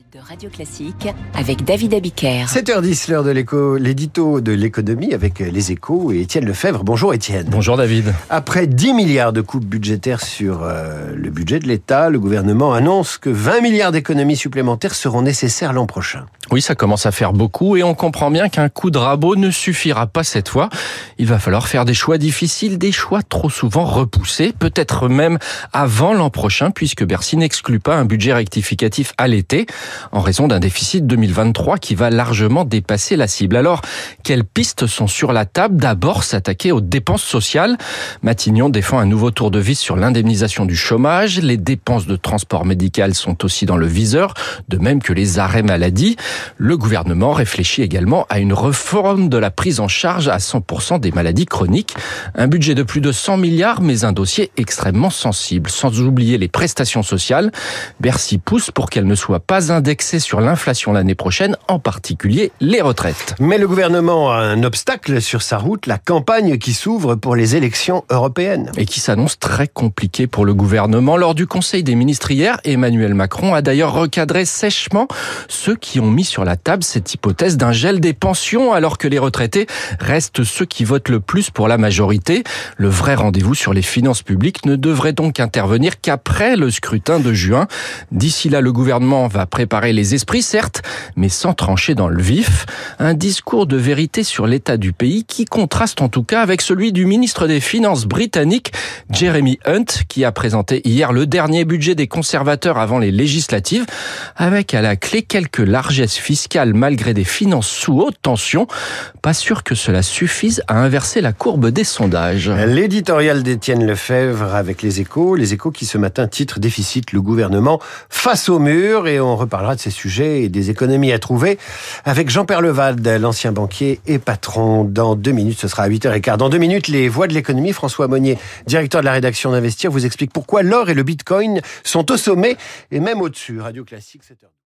De Radio Classique avec David Abiker. 7h10, l'heure de l'édito de l'économie avec les Échos et Étienne Lefebvre. Bonjour Étienne. Bonjour David. Après 10 milliards de coupes budgétaires sur le budget de l'État, le gouvernement annonce que 20 milliards d'économies supplémentaires seront nécessaires l'an prochain. Oui, ça commence à faire beaucoup et on comprend bien qu'un coup de rabot ne suffira pas cette fois. Il va falloir faire des choix difficiles, des choix trop souvent repoussés, peut-être même avant l'an prochain, puisque Bercy n'exclut pas un budget rectificatif à l'été, en raison d'un déficit 2023 qui va largement dépasser la cible. Alors, quelles pistes sont sur la table ? D'abord, s'attaquer aux dépenses sociales. Matignon défend un nouveau tour de vis sur l'indemnisation du chômage. Les dépenses de transport médical sont aussi dans le viseur, de même que les arrêts maladie. Le gouvernement réfléchit également à une réforme de la prise en charge à 100% des maladies chroniques. Un budget de plus de 100 milliards, mais un dossier extrêmement sensible. Sans oublier les prestations sociales, Bercy pousse pour qu'elles ne soient pas indexées sur l'inflation l'année prochaine, en particulier les retraites. Mais le gouvernement a un obstacle sur sa route, la campagne qui s'ouvre pour les élections européennes. Et qui s'annonce très compliquée pour le gouvernement. Lors du Conseil des ministres hier, Emmanuel Macron a d'ailleurs recadré sèchement ceux qui ont mis sur la table cette hypothèse d'un gel des pensions, alors que les retraités restent ceux qui votent le plus pour la majorité. Le vrai rendez-vous sur les finances publiques ne devrait donc intervenir qu'après le scrutin de juin. D'ici là, le gouvernement va préparer les esprits, certes, mais sans trancher dans le vif. Un discours de vérité sur l'état du pays qui contraste en tout cas avec celui du ministre des Finances britannique, Jeremy Hunt, qui a présenté hier le dernier budget des conservateurs avant les législatives, avec à la clé quelques largesses fiscales malgré des finances sous haute tension. Pas sûr que cela suffise à inverser la courbe des sondages. L'éditorial d'Étienne Lefebvre avec les Échos qui ce matin titre déficit, le gouvernement face au mur, et on reparlera de ces sujets et des économies à trouver avec Jean Perlevade, l'ancien banquier et patron. Dans 2 minutes, ce sera à 8h15. Dans 2 minutes, les voix de l'économie. François Monnier, directeur de la rédaction d'Investir, vous explique pourquoi l'or et le bitcoin sont au sommet et même au-dessus. Radio Classique, 7h.